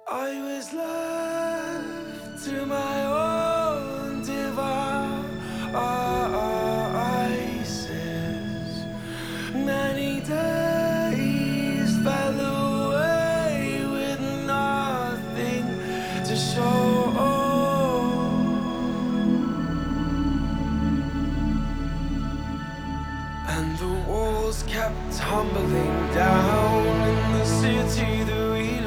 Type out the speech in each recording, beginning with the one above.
I was left to my own devices. Many days fell away with nothing to show. And the walls kept tumbling down in the city that we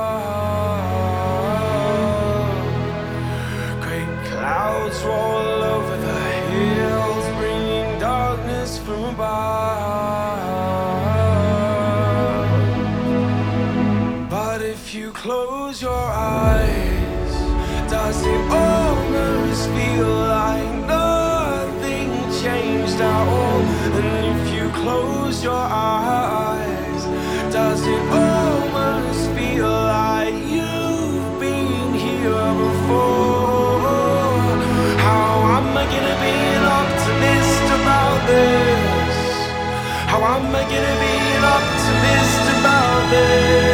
love. Great clouds roll over the hills, bringing darkness from above. But if you close your eyes, does it almost feel like nothing changed at all? And if you close your eyes, does it almost feel like you've been here before? How am I gonna be an optimist about this? How am I gonna be an optimist about this?